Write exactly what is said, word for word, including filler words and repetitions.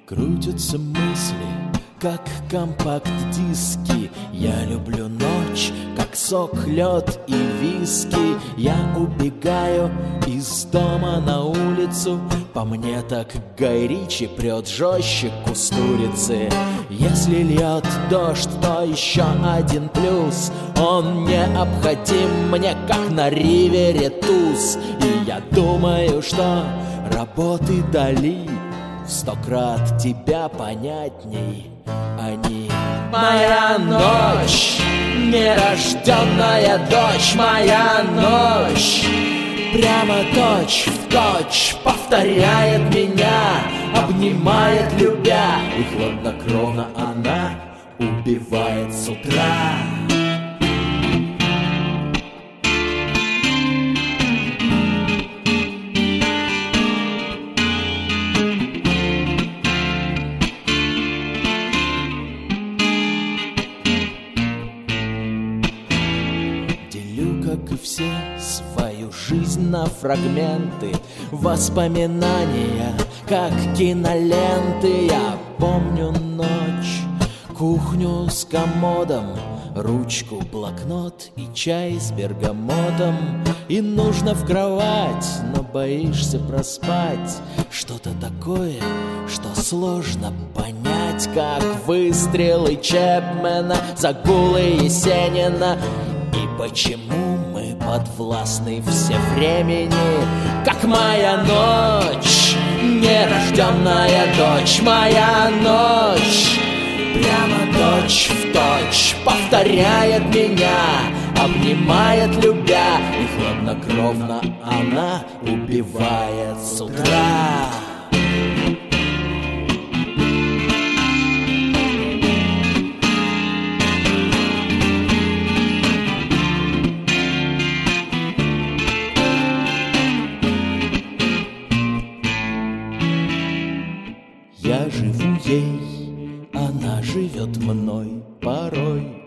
Крутятся мысли, как компакт-диски. Я люблю ночь, как сок, лед и виски. Я убегаю из дома на улицу. По мне так Гай Ричи прет жестче кустурицы. Если льет дождь, то еще один плюс: он необходим мне, как на ривере туз. И я думаю, что работы Дали в сто крат тебя понятней они. Моя ночь, нерожденная дочь, моя ночь прямо точь в точь повторяет меня, обнимает, любя, и хладнокровно она убивает с утра. Как и все, свою жизнь на фрагменты, воспоминания, как киноленты. Я помню ночь, кухню с комодом, ручку, блокнот и чай с бергамотом. И нужно в кровать, но боишься проспать. Что-то такое, что сложно понять, как выстрелы Чепмена, загулы Есенина. И почему мы подвластны все времени, как моя ночь, нерожденная дочь, моя ночь прямо точь в точь повторяет меня, обнимает, любя, и хладнокровно она убивает с утра. Я живу ей, она живет мной порой.